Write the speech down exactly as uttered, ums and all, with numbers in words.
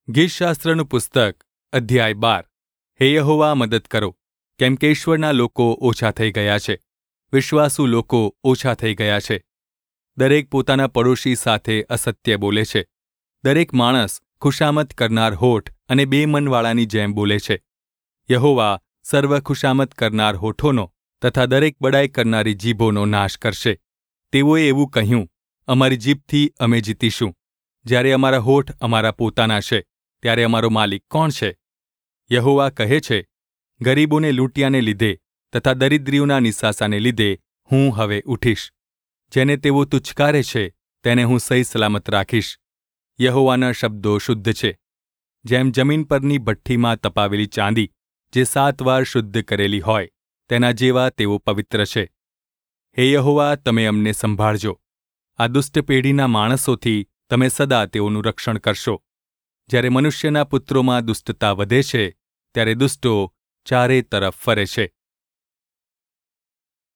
ગીતશાસ્ત્રનું પુસ્તક અધ્યાય બાર. હે યહોવા, મદદ કરો, કેમ કે ઈશ્વરના લોકો ઓછા થઈ ગયા છે, વિશ્વાસુ લોકો ઓછા થઈ ગયા છે. દરેક પોતાના પડોશી સાથે અસત્ય બોલે છે. દરેક માણસ ખુશામત કરનાર હોઠ અને બેમનવાળાની જેમ બોલે છે. યહોવા સર્વ ખુશામત કરનાર હોઠોનો તથા દરેક બડાઈ કરનારી જીભોનો નાશ કરશે. તેઓએ એવું કહ્યું, અમારી જીભથી અમે જીતીશું. જ્યારે અમારા હોઠ અમારા પોતાના છે, ત્યારે અમારો માલિક કોણ છે? યહોવા કહે છે, ગરીબોને લૂંટ્યાને લીધે તથા દરિદ્રીઓના નિસાસાને લીધે હું હવે ઉઠીશ. જેને તેઓ તુચ્છકારે છે તેને હું સહી સલામત રાખીશ. યહોવાના શબ્દો શુદ્ધ છે, જેમ જમીન પરની ભઠ્ઠીમાં તપાવેલી ચાંદી, જે સાત વાર શુદ્ધ કરેલી હોય, તેના જેવા તેઓ પવિત્ર છે. હે યહોવા, તમે અમને સંભાળજો. આ દુષ્ટ પેઢીના માણસોથી તમે સદા તેઓનું રક્ષણ કરશો. જ્યારે મનુષ્યના પુત્રોમાં દુષ્ટતા વધે છે, ત્યારે દુષ્ટો ચારે તરફ ફરે છે.